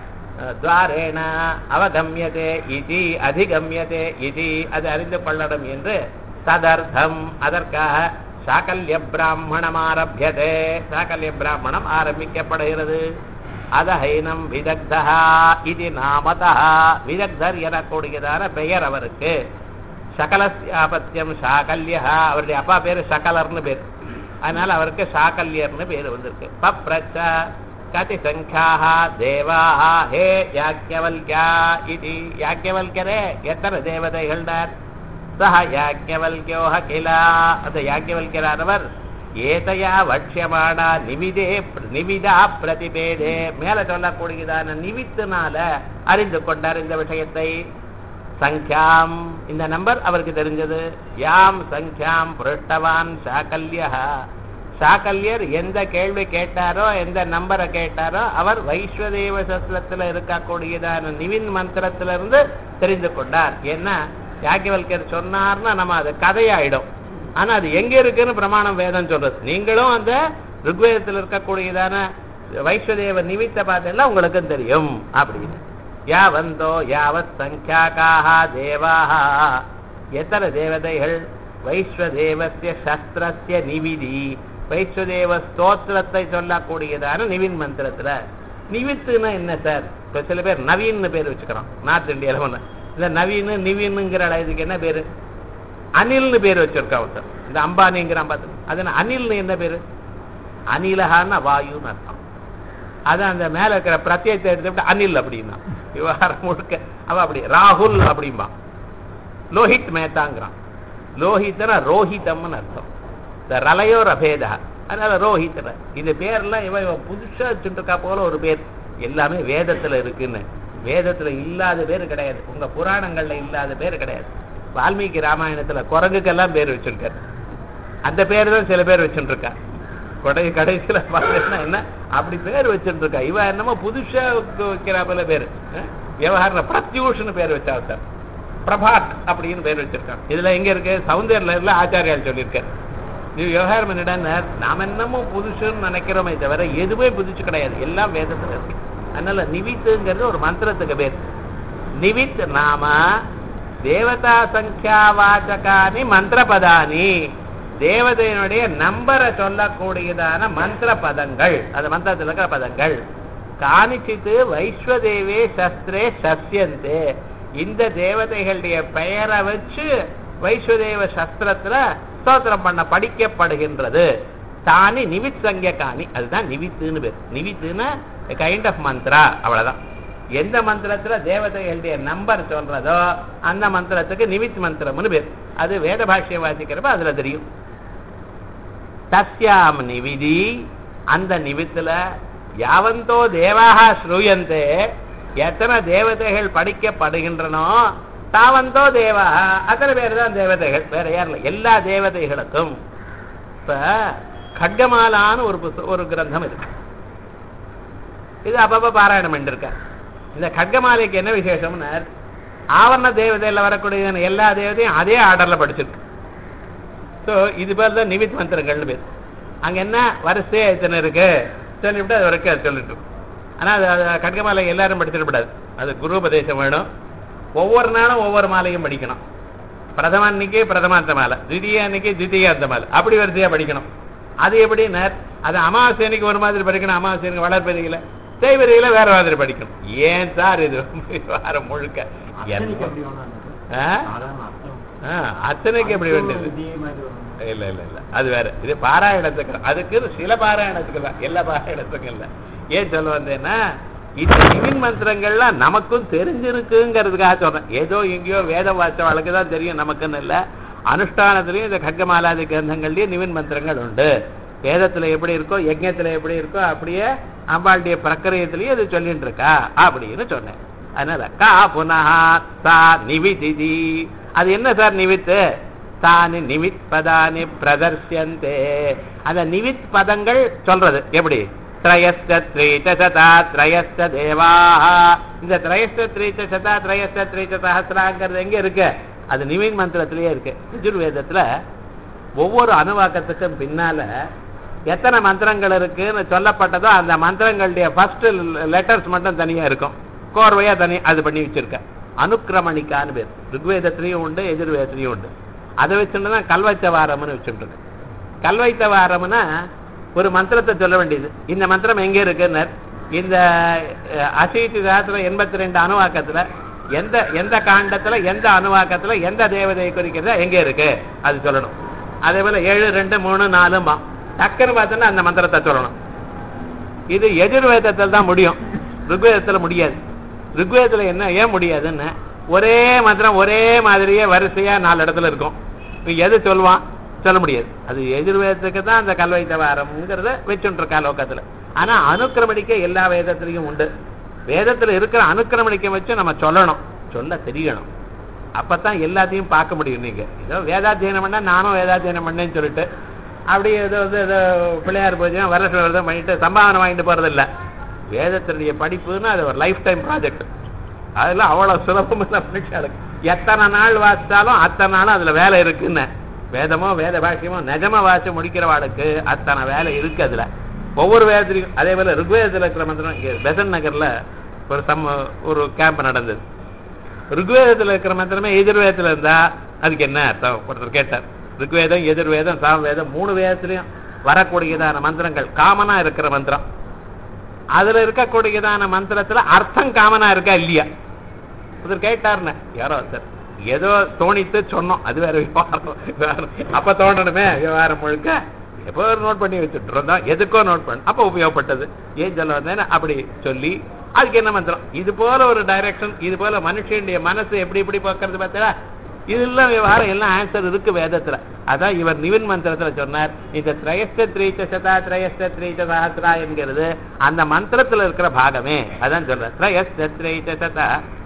துவாரேண அவகம்யதே இதி அதிகம்யதே இதி அது அறிந்து கொள்ளணும் என்று ததர்த்தம் அதற்காக சாகல்ய பிராமணம் ஆரம்பியதே சாகல்ய பிராமணம் ஆரம்பிக்கப்படுகிறது. அதஹைனம் விதக்தா இது நாமதா விதக்தர் எனக்கூடியதான பெயர் அவருக்கு. சகலஸ்யாபத்தியம் சாகல்யா அவருடைய அப்பா பேரு சகலர்னு பேர், அதனால அவருக்கு சாகல்யர்னு பேர் வந்திருக்கு. பப்ரச்ச கதி சங்காஹ தேவாஹ ஹே யாக்ஞவல்யா இது யாக்ஞவல்யரே எத்தனை தேவதைகள்னார். சஹ யாக்ஞவல்யோ கிலா அந்த யாக்ஞவல்யரானவர் ஏதையா வட்சியமானா நிவிதா பிரதிபேதே மேல சொல்லக்கூடியதான நிமித்தினால அறிந்து கொண்டார் இந்த விஷயத்தை. சங்கியாம் இந்த நம்பர் அவருக்கு தெரிஞ்சது. யாம் சங்கியாம் புரஷ்டவான் சாகல்யா சாகல்யர் எந்த கேள்வி கேட்டாரோ எந்த நம்பரை கேட்டாரோ அவர் வைஸ்வதேவ சஸ்திரத்துல இருக்கக்கூடியதான நிவின் மந்திரத்திலிருந்து தெரிந்து கொண்டார். ஏன்னா யாக்ஞவல்யர் சொன்னார்னா நம்ம அது கதையாயிடும், ஆனா அது எங்க இருக்குன்னு பிரமாணம் வேதம் சொல்றது. நீங்களும் அந்த ருக்வேதத்தில் இருக்கக்கூடியதான வைஸ்வதேவ நிமித்த பார்த்தெல்லாம் உங்களுக்கும் தெரியும் அப்படின்னு. யாவந்தோ யாவத் சங்கியாகாஹ தேவாஹ எத்தனை தேவதைகள் வைஸ்வதேவஸ்ய சஸ்திரஸ்ய நிவிதி வைஸ்வதேவ ஸ்தோத்திரத்தை சொல்லக்கூடியதான நிவின் மந்திரத்துல. நிவித்துன்னா என்ன சார்? இப்ப சில பேர் நவீன்னு பேர் வச்சுக்கிறோம் நார்த் இந்தியால. ஒண்ணு இந்த நவீன் நிவின்ங்கிற இதுக்கு என்ன பேரு? அனில்னு பேர் வச்சிருக்கா ஒருத்தர். இந்த அம்பானிங்கிறான் பார்த்து அது அனில்னு என்ன பேரு? அனிலஹான்னு வாயுன்னு அர்த்தம். அதான் அந்த மேல இருக்கிற பிரத்யத்தை எடுத்துட்டு அனில் அப்படின்னா விவகாரம் முழுக்க அவ அப்படி. ராகுல் அப்படிம்பா. லோஹித் மேத்தாங்கிறான். லோஹித்னா ரோஹிதம்னு அர்த்தம். இந்த ரலையோ ரபேதா அதனால ரோஹித். இது பேர்லாம் இவன் புதுசா வச்சுருக்கா போல ஒரு பேர். எல்லாமே வேதத்துல இருக்குன்னு. வேதத்துல இல்லாத பேர் கிடையாது, உங்க புராணங்கள்ல இல்லாத பேர் கிடையாது. வால்மீகி ராமாயணத்துல குரங்குக்கெல்லாம் பேர் வச்சிருக்காரு. அந்த பேர் தான் சில பேர் வச்சுட்டு இருக்கா. கடைசியில பார்த்தீங்கன்னா என்ன அப்படி பேர் வச்சுட்டு இருக்கா. இவ என்னமோ புதுசா வைக்கிறாப்புல பேரு விவகார பிரத்யூஷன் பேர் வச்சா சார். பிரபாத் அப்படின்னு பேர் வச்சிருக்கான். இதுல எங்க இருக்கு? சௌந்தர்ல ஆச்சாரியால் சொல்லியிருக்காரு. நீ விவகாரம் என்னடா, நாம என்னமோ புதுசுன்னு நினைக்கிறோமே தவிர எதுவுமே புதுசு கிடையாது, எல்லாம் வேதத்துல இருக்கு. அதனால நிவித்துங்கிறது ஒரு மந்திரத்துக்கு பேர். நிவித் நாம தேவதா சங்கியாவாச்சகானி மந்திர பதானி, தேவதையினுடைய நம்பரை சொல்லக்கூடியதான மந்திர பதங்கள், அது மந்திரத்தில் இருக்கிற பதங்கள். காணிச்சித்து வைஸ்வதேவே சஸ்திரே சஸ்யந்தே, இந்த தேவதைகளுடைய பெயரை வச்சு வைஸ்வதேவ சஸ்திரத்துல ஸ்தோத்திரம் பண்ண படிக்கப்படுகின்றது. தானி நிவித் சங்கியகானி, அதுதான் நிவித்துன்னு பேர். நிவித்துன்னு கைண்ட் ஆஃப் மந்த்ரா, அவ்வளவுதான். எந்த மந்திரத்துல தேவதைகளுடைய நம்பர் சொல்றதோ அந்த மந்திரத்துக்கு நிவித் மந்திரம்னு பேர். அது வேத பாஷ்யம் வாசிக்கிறப்ப அதுல தெரியும். தஸ்யாம் நிவிதி, அந்த நிவித்துல யாவந்தோ தேவாக ஸ்ரூயந்தே, எத்தனை தேவதைகள் படிக்கப்படுகின்றனோ தாவந்தோ தேவா, அத்தனை பேர் தான் தேவதைகள், வேற யாரும் இல்லை. எல்லா தேவதைகளுக்கும். இப்ப கட்கமாலான்னு ஒரு கிரந்தம் இருக்கு. இது அப்பப்ப பாராயணம் பண்ணிருக்க. இந்த கட்கமாலைக்கு என்ன விசேஷம்னா, ஆவரண தேவதையில வரக்கூடிய எல்லா தேவதையும் அதே ஆர்டர்ல படிச்சிருக்கு. ஸோ இது பேர் தான் நிவித் மந்திரங்கள்னு பேர். அங்க என்ன வரிசையா எத்தனை இருக்கு சொல்லிவிட்டு அது வரைக்கும் அது சொல்லிட்டு. ஆனா அது கட்கமாலை எல்லாரும் படிச்சிடக்கூடாது, அது குருபதேசம் வேணும். ஒவ்வொரு நாளும் ஒவ்வொரு மாலையும் படிக்கணும். பிரதம அன்னைக்கு பிரதமாந்த மாலை, திதிய அன்னைக்கு திதியாந்த மாலை, அப்படி வரிசையா படிக்கணும். அது எப்படின்னா, அது அமாவாசை அன்னைக்கு ஒரு மாதிரி படிக்கணும், அமாவாசை அன்னைக்கு வளர்ப்பதிகளை, செய்வதிகளை வேற மாதிரி படிக்கணும். ஏன் சார் இது வாரம் முழுக்க அத்தனைக்கு எப்படி வேண்டியது? இல்ல இல்ல இல்ல, அது வேற. இது பாராயணத்துக்கு, அதுக்கு சில பாராயணத்துக்கு தான், எல்லா பாராயணத்துக்கும் இல்ல. ஏன் சொல்ல வந்தேன்னா, இந்த நிவின் மந்திரங்கள்லாம் நமக்கும் தெரிஞ்சிருக்குங்கிறதுக்காக சொல்றேன். ஏதோ எங்கேயோ வேத வாசவாளுக்கு தான் தெரியும், நமக்குன்னு இல்லை. அனுஷ்டானத்திலையும் இந்த கட்கமாலாதி கிரந்தங்கள்லயும் நிவின் மந்திரங்கள் உண்டு. வேதத்துல எப்படி இருக்கோ, யஜ்ஞத்துல எப்படி இருக்கோ, அப்படியே அம்பாளுடைய பிரக்கிரியத்திலையும் இது சொல்லிட்டு இருக்கா அப்படின்னு சொன்னேன். அதனால கா புனஹா சா நிவிதி, அது என்ன சார் நிவித்து? தானி நிவித் பதானி பிரதர்ஷியந்தே, அந்த நிவித் பதங்கள் சொல்றது எப்படி? த்ரயஸ்த த்ரீச்ச சதா த்ரயஸ்த தேவாஹ, இந்த த்ரயஸ்த த்ரீச்ச சதா த்ரயஸ்த த்ரீச்ச சஹஸ்ராங்கிறது எங்க இருக்கு? அது நிவின் மந்திரத்திலேயே இருக்கு. யஜுர்வேதத்துல ஒவ்வொரு அணுவாக்கத்துக்கும் பின்னால எத்தனை மந்திரங்கள் இருக்குன்னு சொல்லப்பட்டதோ அந்த மந்திரங்களுடைய ஃபர்ஸ்ட் லெட்டர்ஸ் மட்டும் தனியா இருக்கும், கோர்வையா தனியா அது பண்ணி வச்சிருக்க. அனுக்கிரமணிக்கான்னு பேர். ருக்வேதத்திலையும் உண்டு, எஜுர்வேதத்திலையும் உண்டு. அதை வச்சுட்டுதான் கல்வைத்த வாரம்னு வச்சுட்டு. கல்வைத்த வாரம்னா ஒரு மந்திரத்தை சொல்ல வேண்டியது. இந்த மந்திரம் எங்க இருக்குன்னு, இந்த அசீதி 82 அணுவாக்கத்துல எந்த எந்த காண்டத்துல எந்த அணுவாக்கத்துல எந்த தேவதையை குறிக்கிறதா எங்க இருக்கு அது சொல்லணும். அதே போல 7, 2, 3, 4 டக்குன்னு பார்த்தோன்னா அந்த மந்திரத்தை சொல்லணும். இது எஜுர்வேதத்தில் தான் முடியும், ருக்வேதத்துல முடியாது. ருக்வேதத்துல என்ன ஏன் முடியாதுன்னு, ஒரே மந்திரம் ஒரே மாதிரியே வரிசையா 4 இடத்துல இருக்கும். எது சொல்லுவான் சொல்ல முடியாது. அது எதிர்வேதத்துக்கு தான் அந்த கல்வைத்த வாரம்ங்கிறத வச்சுருக்கா லோகத்துல. ஆனா அனுக்கிரமணிக்க எல்லா வேதத்திலையும் உண்டு. வேதத்துல இருக்கிற அனுக்கிரமணிக்க வச்சு நம்ம சொல்லணும், சொல்ல தெரியணும். அப்பதான் எல்லாத்தையும் பார்க்க முடியும். நீங்க ஏதோ வேதாத்தியனம் பண்ணா நானும் வேதாத்தியனம் பண்ணேன்னு சொல்லிட்டு அப்படி ஏதோ ஏதோ பிள்ளையார் பூஜை வருஷம் பண்ணிட்டு சம்பாவனை வாங்கிட்டு போறது இல்லை. வேதத்தினுடைய படிப்புன்னு அது ஒரு லைஃப் டைம் ப்ராஜெக்ட். அதெல்லாம் அவ்வளவு சுலபமான பரீட்சை. எத்தனை நாள் வாசித்தாலும் அத்தனை நாளும் அதுல வேலை இருக்குன்னு. வேதமோ வேத பாஷ்யமோ நிஜமா வாசி முடிக்கிறவாளுக்கு அத்தனை வேலை இருக்கு அதுல. ஒவ்வொரு வேதத்திலையும் அதே போல ருக்வேதத்தில் இருக்கிற மந்திரம். பெசன் நகர்ல ஒரு கேம்ப் நடந்தது. ருக்வேதத்தில் இருக்கிற மந்திரமே எதிர்வேதத்துல இருந்தா அதுக்கு என்ன அர்த்தம்? ஒருத்தர் கேட்டார். ருக்வேதம், எதிர்வேதம், சாமவேதம் 3 வேதத்திலையும் வரக்கூடியதான மந்திரங்கள் காமனா இருக்கிற மந்திரம். அதுல இருக்கக்கூடியதான மந்திரத்துல அர்த்தம் காமனா இருக்கா இல்லையா? ஒருத்தர் கேட்டாருன்னு யாரோ சார் ஏதோ தோணித்து சொன்னோம், அது வேற விவகாரம். அப்ப தோணணுமே விவகாரம் முழுக்க எப்போ நோட் பண்ணி வச்சுட்டு இருந்தோம், எதுக்கோ நோட் பண்ண அப்ப உபயோகப்பட்டது. ஏன் சொல்ல வந்தேன்னா அப்படி சொல்லி அதுக்கு என்ன மந்திரம், இது போல ஒரு டைரக்ஷன், இது போல மனுஷனுடைய மனசு எப்படி எப்படி பார்க்கறது பார்த்தா இதெல்லாம் விவகாரம் எல்லாம் ஆன்சர் இருக்கு வேதத்துல. அதான் இவர் நிவின் மந்திரத்துல சொன்னார். இந்த த்ரயஸ்த த்ரீச்ச சதா த்ரயஸ்த த்ரீச்ச சஹஸ்ரா என்கிறது அந்த மந்திரத்துல இருக்கிற பாகமே. அதான் சொல்ற த்ரயஸ்த த்ரீச்ச சதா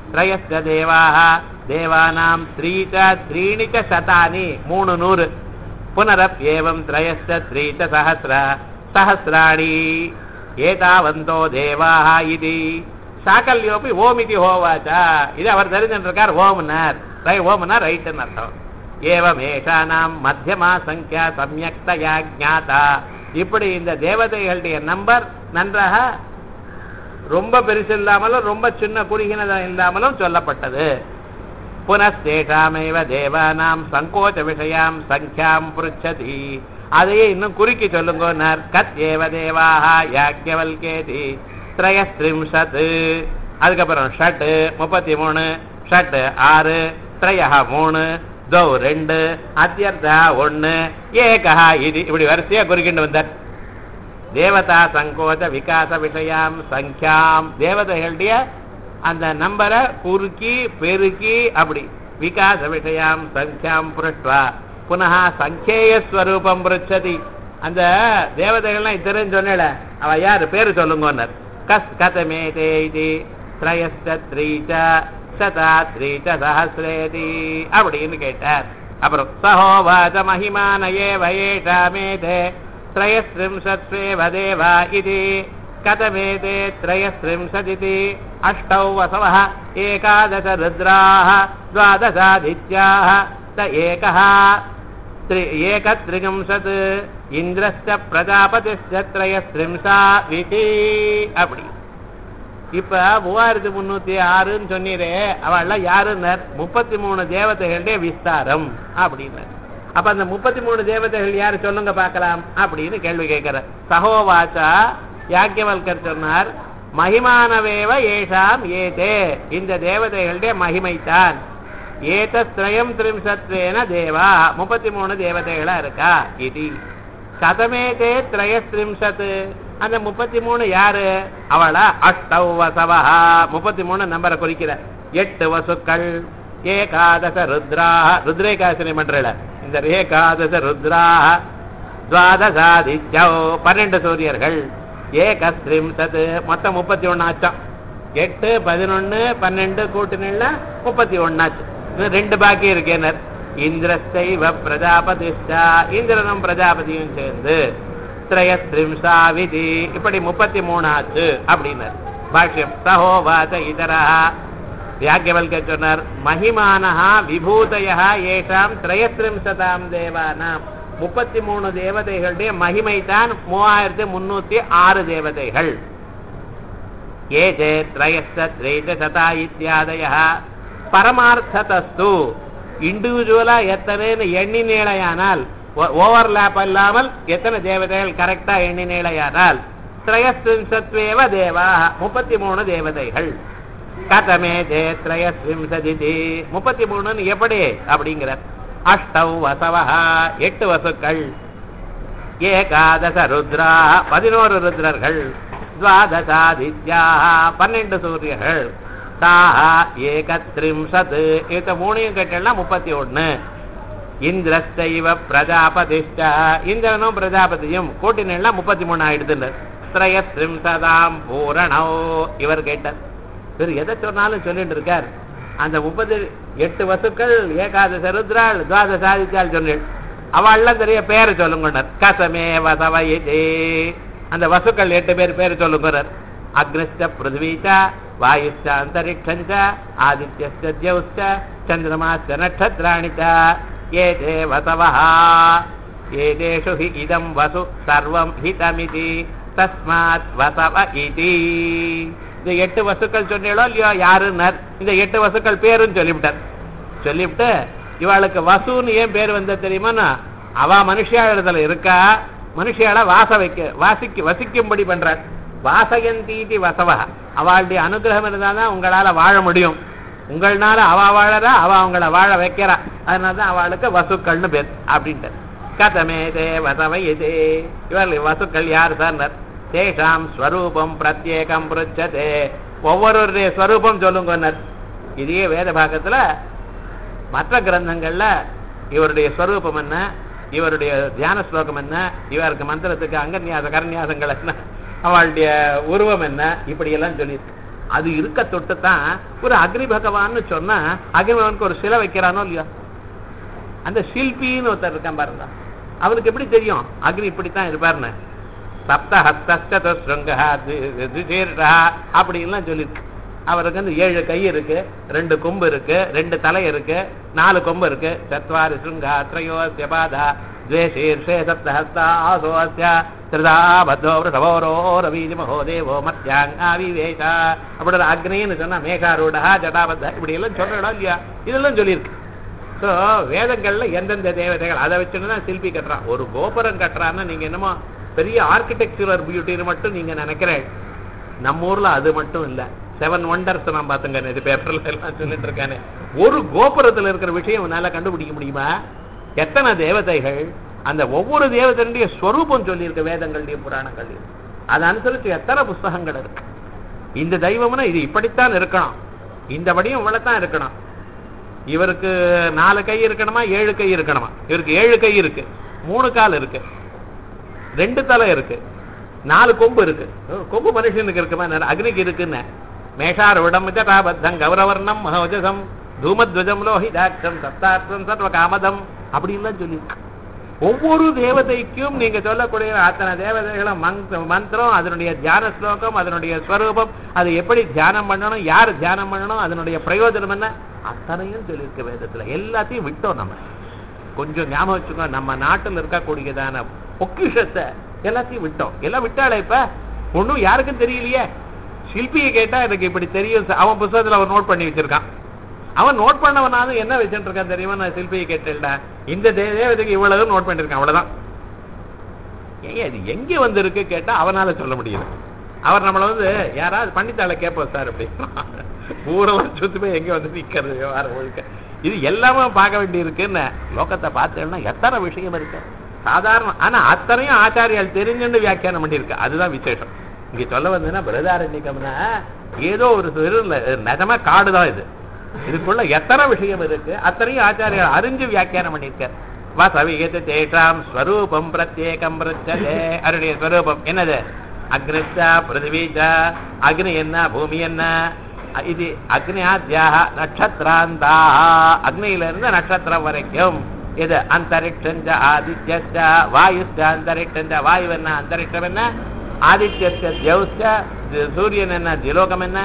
त्रयश्च देवाः देवानां त्रि च त्रीणि च शतानि 300 पुनरप्येवं त्रयश्च त्रि च सहस्राणि एतावन्तो देवाः इति साकल्योपि ओमिति होवाच इदु अवर தெரிஞ்சிருக்கார் ஓம்னார் ஓம்னா ரைட்னு அர்த்தம் ஏவமேஷானாம் மத்தியமா சங்கியா சம்யக்தயா ஞாதா இப்படி இந்த தேவதைகளுடைய நம்பர் நன்றாக ரொம்ப பெருசு இல்லாமலும் ரொம்ப சின்ன குறுகினதா இல்லாமலும் சொல்லப்பட்டது புனஸ்தேஷாமேவ தேவானாம் சங்கோச்ச விஷயாம் சங்கியாம் புருச்சதி அதையே இன்னும் குறுக்கி சொல்லுங்கன்னார் கத் ஏவ தேவாஹ யாக்ஞவல்கேதி த்ரயஸ்த்ரிம்ஷத் அதுக்கப்புறம் ஷட் 33 ஷட் 6 த்ரயஹ 3 தௌ 2 அத்யர்த்தா 1 ஏகஹ இது இப்படி வரிசையா குறுக்கிண்டு வந்தார் தேவதா சங்கோச்ச விகாச விஷயாம் சங்கியாம் தேவதைகளுடைய அந்த நம்பரை குறுக்கி பெருக்கி அப்படி விகாச விஷயாம் சங்கியாம் புருஷ்வா புனः சங்கேய ஸ்வரூபம் புருச்சதி அந்த தேவதைகள்லாம் தெரிஞ்சு சொன்னேல அவ யாரு பேரு சொல்லுங்கன்னார் கஸ் கதமேதே இது த்ரயஸ்ச த்ரீச்ச சதா த்ரீச்ச சஹஸ்ரேதி அப்படின்னு கேட்டார் அப்புறம் சஹோவாச மகிமானயே வயேஷாமேதே त्रयस्त्रिंशत्स्वेव देवा इति कथमेते त्रयस्त्रिंशदिति अष्टौ वसवः एकादश रुद्राः द्वादशादित्याः त एकः एकत्रिंशत् इन्द्रश्च प्रजापतिश्च त्रयस्त्रिंशा इति அப்படி இப்ப 3306 சொன்னீரே அவள்லாம் யாருன்னார் 33 தேவதைகளுடைய விஸ்தாரம் அப்படின்னு அப்ப அந்த 33 தேவதைகள் யாரு சொல்லுங்க பார்க்கலாம் அப்படின்னு கேள்வி கேட்கிறார் சகோவாச்சா யாக்ஞவல்கர் சொன்னார் மகிமானவேவ ஏஷாம் ஏதே இந்த தேவதைகளுடைய மகிமைத்தான் ஏதஸ்த்ரயம் த்ரிம்சத்வேன தேவா 33 தேவதைகளா இருக்கா இது கதமேதே த்ரயஸ்த்ரிம்சத் அந்த 33 யாரு அவளா அஷ்டௌ வசவஹ 33 நம்பரை குறிக்கிற 8 வசுக்கள் ஏகாதச ருத்ராஹ ருத்ரேகாசனை பண்றல இந்த ஏகாதச ருத்ராஹ துவாதசாதித்யோ 12 சூரியர்கள் ஏகஸ்த்ரிம்சத் மொத்தம் 31 ஆச்சம் 8 11 12 கூட்டினா 31 ஆச்சு ரெண்டு பாக்கி இருக்கேனர் இந்திரஸ்தைவ பிரஜாபதிஷ்டா இந்திரனும் பிரஜாபதியும் சேர்ந்து த்ரயஸ்த்ரிம்சா விதி இப்படி 33 ஆச்சு அப்படின்னார் பாஷ்யம் சஹோவாச இதரா யாக்ஞவல்கர் சொன்னார் மகிமானஹா விபூதயஹ ஏஷாம் த்ரயஸ்த்ரிம்சதாம் தேவானாம் 33 தேவதைகளுடைய மகிமை தான் 3306 தேவதைகள் ஏதே த்ரயஸ்ஸ த்ரேதசதா இத்யாதயஹ பரமார்த்ததஸ்து இண்டிவிஜுவலா எத்தனைன்னு எண்ணினேளையானால் ஓவர்லாப் இல்லாமல் எத்தனை தேவதைகள் கரெக்டா எண்ணினேளையானால் த்ரயஸ்த்ரிம்சத்வேவ தேவா 33 தேவதைகள் கதமே தே த்ரயஸ்த்ரிம்சதிதி 33 எப்படி அப்படிங்கிறார் அஷ்டௌ வசவஹ 8 வசுக்கள் ஏகாதச ருத்ரா 11 ருத்ரர்கள் துவாதசாதித்யாஹ 12 சூரியர்கள் தாஹ ஏகத்ரிம்சத் இந்த மூணையும் கேட்டெல்லாம் 31 இந்திரஸ்தைவ பிரஜாபதிஷ்ட இந்திரனும் பிரஜாபதியும் கூட்டினெல்லாம் 33 ஆயிடுது த்ரயஸ்த்ரிம்சதாம் பூரணோ இவர் கேட்டார் இவர் எதை சொன்னாலும் சொல்லிட்டு இருக்கார் அந்த 38 வசுக்கள் ஏகாதச ருத்ராள் துவாதசாதித்யாள் சொன்னேன் அவள்லாம் தெரிய பேரை சொல்லுங்க கசமே வசவயதே அந்த வசுக்கள் 8 பேர் சொல்லுங்க அக்னிஷ்ட பிருத்வீச்ச வாயுஷ்ச அந்தரிக்ஷஞ்ச ஆதித்யஸ்ச தியௌஷ்ச சந்திரமாஸ்ச நட்சத்திராணி ச ஏதே வசவஹ ஏதேஷு ஹி இதம் வசு சர்வம் ஹிதமிதி தஸ்மாத் வசவ இதி இந்த 8 வசுக்கள் சொன்னீங்களோ இல்லையோ யாருன்னார் இந்த 8 வசுக்கள் பேருன்னு சொல்லிவிட்டு இவாளுக்கு வசுன்னு ஏன் பேர் வந்த தெரியுமா அவ மனுஷியாளத்துல இருக்கா மனுஷியால வசிக்கும்படி பண்றார் வாசயந்தீதி வசவ அவளுடைய அனுகிரகம் இருந்தாதான் உங்களால வாழ முடியும் உங்களால அவ வாழறா அவ அவங்கள வாழ வைக்கிறா அதனாலதான் அவளுக்கு வசுக்கள்னு பேர் அப்படின்ட்டு கதமேதே வசவயதே இவர்கள் வசுக்கள் யார் சார் தேஷாம் ஸ்வரூபம் பிரத்யேகம் புருச்சதே ஒவ்வொருவருடைய ஸ்வரூபம் சொல்லுங்க இதே வேத பாகத்துல மற்ற கிரந்தங்கள்ல இவருடைய ஸ்வரூபம் என்ன இவருடைய தியான ஸ்லோகம் என்ன இவருக்கு மந்திரத்துக்கு அங்கன்யாச கரன்யாசங்கள் என்ன அவளுடைய உருவம் என்ன இப்படி எல்லாம் சொல்லி அது இருக்க தொட்டுத்தான் ஒரு அக்னி பகவான்னு சொன்னா அக்னி பகவானுக்கு ஒரு சிலை வைக்கிறானோ இல்லையோ, அந்த சில்பின்னு ஒருத்தர் இருக்கான் பாருங்க, அவனுக்கு எப்படி தெரியும் அக்னி இப்படித்தான் இருப்பாருன்னு? சப்தஹஸ்தஸ்ருங்கா அப்படின்லாம் சொல்லிருக்கு. அவருக்கு வந்து 7 கை இருக்கு, 2 கொம்பு இருக்கு, 2 தலை இருக்கு, 4 கொம்பு இருக்கு. சத்வாரி சுங்கா த்ரயோஸ்ய பாதா द्वे शीर्षे सप्तहस्ता आसोऽस्य त्रिधा बद्धो वृषभोरो रवीज महोदेवो मत्याङ्गाविवेश அப்படி அக்னின்னு சொன்னா மேகாரூடா ஜடாபத்த இப்படி எல்லாம் சொல்றோம் இல்லையா, இதெல்லாம் சொல்லியிருக்கு. ஸோ வேதங்கள்ல எந்தெந்த தேவதைகள் அதை வச்சுன்னு தான் சிற்பி கட்டுறான். ஒரு கோபுரம் கட்டுறான்னு நீங்க என்னமோ பெரிய ஆர்கிடெக்சரல் பியூட்டின்னு மட்டும் நீங்க நினைக்கிறேன். நம்ம ஊர்ல அது மட்டும் இல்ல, 7 வண்டர்ஸ் நான் பாத்துங்க, இது பேப்பர்ல எல்லாம் சொல்லிட்டு இருக்கானே. ஒரு கோபுரத்துல இருக்கிற விஷயம் உன்னால கண்டுபிடிக்க முடியுமா? எத்தனை தேவதைகள், அந்த ஒவ்வொரு தேவதையுடைய ஸ்வரூபம் சொல்லியிருக்க வேதங்களுடைய புராணங்கள், அதை அனுசரிச்சு எத்தனை புஸ்தகங்கள் இருக்கு. இந்த தெய்வம்னா இது இப்படித்தான் இருக்கணும், இந்த படியும் இவ்வளவுதான் இருக்கணும். இவருக்கு 4 கை இருக்கணுமா 7 கை இருக்கணுமா? இவருக்கு 7 கை இருக்கு, 3 கால் இருக்கு, 2 தலை இருக்கு, 4 கொம்பு இருக்கு. கொம்பு மனுஷனுக்கு இருக்குமா? அக்னிக்கு இருக்குன்னு. மேஷார் விடமிதம் கௌரவர்ணம் மகோஜசம் தூமத்வஜம் லோஹிதாட்சம் சப்தாட்சம் சர்வ காமதம் அப்படின்லாம் சொல்லி ஒவ்வொரு தேவதைக்கும் நீங்க சொல்லக்கூடிய அத்தனை தேவதைகளும் மந்திரம், அதனுடைய தியான ஸ்லோகம், அதனுடைய ஸ்வரூபம், அதை எப்படி தியானம் பண்ணணும், யார் தியானம் பண்ணணும், அதனுடைய பிரயோஜனம் என்ன, அத்தனையும் சொல்லியிருக்க வேதத்துல. எல்லாத்தையும் விட்டோம் நம்ம. கொஞ்சம் ஞாபகம் வச்சுக்கோ, நம்ம நாட்டில் இருக்கக்கூடியதான பொக்கிஷத்தை எல்லாத்தையும் விட்டோம். எல்லாம் விட்டாலே இப்ப ஒன்னும் யாருக்கும் தெரியலையே. சிற்பியை கேட்டா எனக்கு இப்படி தெரியும், அவன் புத்தகத்துல அவர் நோட் பண்ணி வச்சிருக்கான். அவன் நோட் பண்ணவனாலும் என்ன வச்சுட்டு இருக்கான் தெரியுமா? நான் சிற்பியை கேட்டேன்டா, இந்த தேவதைக்கு இவ்வளவு நோட் பண்ணிருக்கான், அவ்வளவுதான். அது எங்க வந்து இருக்கு கேட்டா அவனால சொல்ல முடியல. அவர் நம்மள வந்து யாராவது பண்ணித்தால கேட்போம் சார் அப்படின்னா ஊரெல்லாம் சுத்தி போய் எங்க வந்து நிக்கிறது விவகாரம் ஒழுக்க. இது எல்லாமே பார்க்க வேண்டி இருக்குன்னு லோகத்தை பார்த்தேன்னா எத்தனை விஷயம் இருக்கு சாதாரண. ஆனா அத்தனையும் ஆச்சாரியால் தெரிஞ்சுன்னு வியாக்கியானம் பண்ணிருக்கு. அதுதான் விசேஷம். இங்க சொல்ல வந்ததுன்னா பிரதாரண்யம்னா ஏதோ ஒரு நிஜமா காடுதான் இது. இதுக்குள்ள எத்தனை விஷயம் இருக்கு, அத்தனையும் ஆச்சாரியால் அறிஞ்சு வியாக்கியானம் பண்ணிருக்க. வசவிகத தேஷாம் ஸ்வரூபம் பிரத்யேகம் பிரச்சதே. அவருடைய ஸ்வரூபம் என்னது? அக்னிச்சா பிருத்திவீச்சா. அக்னி என்ன, பூமி என்ன? இது அக்னியாத்யாக நட்சத்திராந்தாக, அக்னியில இருந்து நட்சத்திரம் வரைக்கும். இது அந்தரிக்ஷஞ்ச ஆதித்யச்ச வாயுச்ச அந்தரிக்ஷஞ்ச. வாயு என்ன, அந்தரிக்ஷம் என்ன, ஆதித்யச்ச ஜௌச்ச சூரியன் என்ன, திலோகம் என்ன,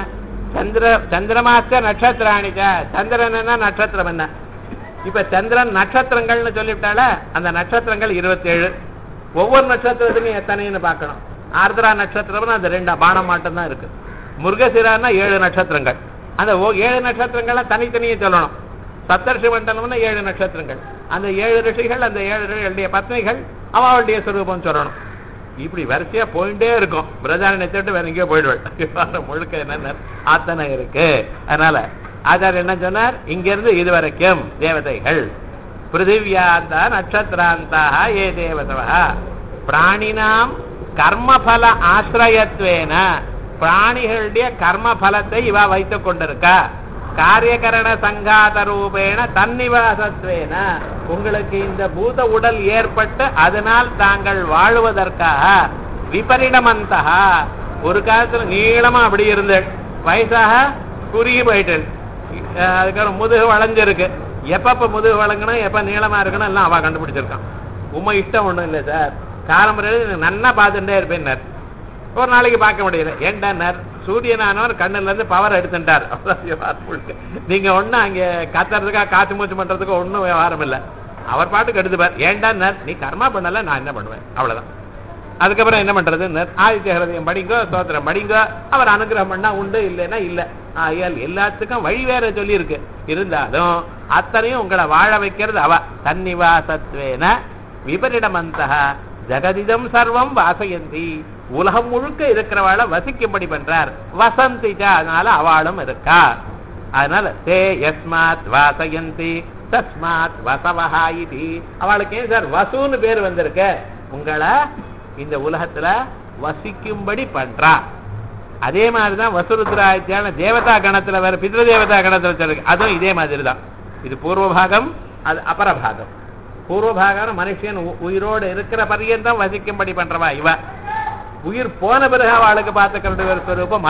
சந்திரமாச்ச நட்சத்திராணிச்ச. சந்திரன் என்ன, நட்சத்திரம் என்ன. இப்ப சந்திரன் நட்சத்திரங்கள்னு சொல்லிவிட்டால அந்த நட்சத்திரங்கள் 27. ஒவ்வொரு நட்சத்திரத்துக்கும் எத்தனைன்னு பார்க்கணும். ஆர்திரா நட்சத்திரம் அந்த 2 பானம் மாட்டம் தான் இருக்கு. முருகசிரான்னா 7 நட்சத்திரங்கள். அந்த 7 நட்சத்திரங்கள்லாம் தனித்தனியே சொல்லணும். சப்தர்ஷி மண்டலம்னா 7 நட்சத்திரங்கள். அந்த 7 ரிஷிகள், அந்த 7 ரிஷிகளுடைய பத்னிகள், அவளுடைய சுரூபம் சொல்லணும். இப்படி வரிசையா போயிட்டே இருக்கும். பிரதாரணத்தை வேற எங்கேயோ போயிடுவேன். முழுக்க என்ன அத்தனை இருக்கு. அதனால ஆச்சாரியர் என்ன சொன்னார்? இங்க இருந்து இதுவரைக்கும் தேவதைகள் பிருத்திவியாந்தா நட்சத்திராந்தாக ஏ தேவதவா பிராணினாம் கர்மபல ஆசிரயத்வேன. பிராணிகளுடைய கர்மபலத்தை இவ வைத்துக் கொண்டிருக்கா. காரியகரண சங்காத ரூபேன தன்னிவாசத்வேன. உங்களுக்கு இந்த பூத உடல் ஏற்பட்டு அதனால் தாங்கள் வாழுவதற்காக விபரிணமந்தா. ஒரு காலத்துல நீளமா அப்படி இருந்து வயசாக குறுகி போயிட்டு அதுக்கப்புறம் முதுகு வளைஞ்சிருக்கு. எப்ப முதுகு வளைங்கணும், எப்ப நீளமா இருக்கணும் எல்லாம் அவ கண்டுபிடிச்சிருக்கான். உண்மை இஷ்டம் ஒண்ணும் இல்லை சார். காலம்புரையில் நன்னா பார்த்துட்டே இருப்பேன். ஒரு நாளைக்கு பார்க்க முடியல. ஏன்டா சூரியனானவர் கண்ணுல இருந்து பவர் எடுத்துட்டார். நீங்க ஒண்ணு அங்க கத்துறதுக்கா காத்து மூச்சு பண்றதுக்கு ஒன்னும் விவகாரம் இல்லை. அவர் பாட்டுக்கு எடுத்துப்பார். ஏன்டா நீ கர்மா பண்ணல, நான் என்ன பண்ணுவேன், அவ்வளவுதான். அதுக்கப்புறம் என்ன பண்றது? ஆதித்ய ஹிருதயம் படிங்கோ, ஸ்தோத்திரம் படிங்கோ, அவர் அனுகிரகம் பண்ணா உண்டு, இல்லைன்னா இல்ல. ஆயால் எல்லாத்துக்கும் வழி வேற சொல்லி இருக்கு. இருந்தாலும் அத்தனையும் உங்களை வாழ வைக்கிறது அவ. தன்னிவாசத்வேன விபரிடமந்தா ஜெகதிதம் சர்வம் வாசயந்தி. உலகம் முழுக்க இருக்கிறவாளை வசிக்கும்படி பண்றார். வசந்திச்சா, அதனால அவளும் இருக்கா. அதனால தே யஸ்மாத் வாசயந்தி தஸ்மாத் வசவஹா இதி. அவளுக்கு ஏன் சார் வசுன்னு பேர் வந்திருக்கு? உங்களை இந்த உலகத்துல வசிக்கும்படி பண்றா. அதே மாதிரிதான் வசுருத்ராத்தியான தேவதா கணத்துல வேற பித்ரு தேவதா கணத்துல சொல்லிருக்கு. அதுவும் இதே மாதிரி தான். இது பூர்வபாகம், அது அபரபாகம். பூர்வபாகம் மனுஷன் உயிரோடு இருக்கிற பரியந்தம் வசிக்கும்படி பண்றவா இவ. உயிர் போன பிறகு அவளுக்கு பார்த்துக்கிறது ஒரு ஸ்வரூபம் அது.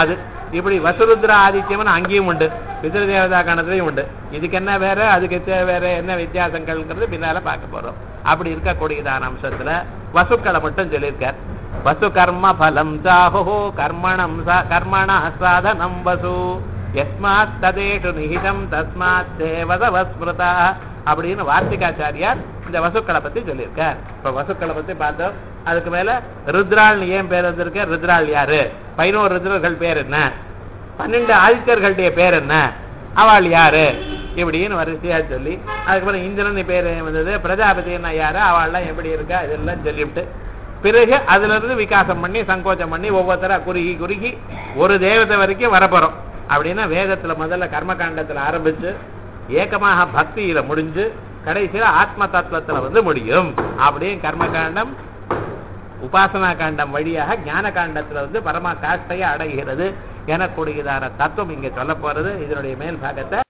இப்படி வசுருத்ர ஆதித்யம்னு அங்கேயும் உண்டு, பித்ருதேவதா கணத்திலையும் உண்டு. இதுக்கு என்ன வேற அதுக்கு வேற என்ன வித்தியாசங்கள்ங்கிறது பின்னால பார்க்க போறோம். அப்படி இருக்கக்கூடியதான அம்சத்துல வசுக்களை மட்டும் சொல்லியிருக்கார். வசு கர்ம பலம் சாஹோ கர்மணா சாதனம் வசு யஸ்மாத் ததேஷு நிஹிதம் தஸ்மாத் தேவதவஸ்மிருதா அப்படின்னு வார்த்திகாச்சாரியார் இந்த வசுக்களை பத்தி சொல்லியிருக்கார். இப்ப வசுக்களை பத்தி பார்த்தோம். அதுக்கு மேல ருத்ராள் ஏன் பேர் வந்திருக்க, ருத்ராள் யாரு, 11 ருத்ரர்கள் பேர் என்ன, 12 ஆதித்யர்களுடைய பேர் என்ன, அவள் யாரு இப்படின்னு வரிசையா சொல்லி அதுக்கப்புறம் இந்திரன் பேர் வந்தது, பிரஜாபதினா யாரு, அவள்லாம் எப்படி இருக்கா இதெல்லாம் சொல்லிவிட்டு பிறகு அதுல இருந்து விகாசம் பண்ணி சங்கோச்சம் பண்ணி ஒவ்வொருத்தரா குறுகி குறுகி ஒரு தேவதை வரைக்கும் வரப்போறோம். அப்படின்னா வேதத்துல முதல்ல கர்மகாண்டத்துல ஆரம்பிச்சு ஏகமாக பக்தியில முடிஞ்சு கடைசியில ஆத்ம தத்துவத்துல முடியும். அப்படியே கர்மகாண்டம் உபாசனா காண்டம் வழியாக ஞான காண்டத்துல பரம காஷ்டையை அடைகிறது எனக்கூடியதான தத்துவம் இங்க சொல்ல போறது. இதனுடைய மேல் பாகத்தை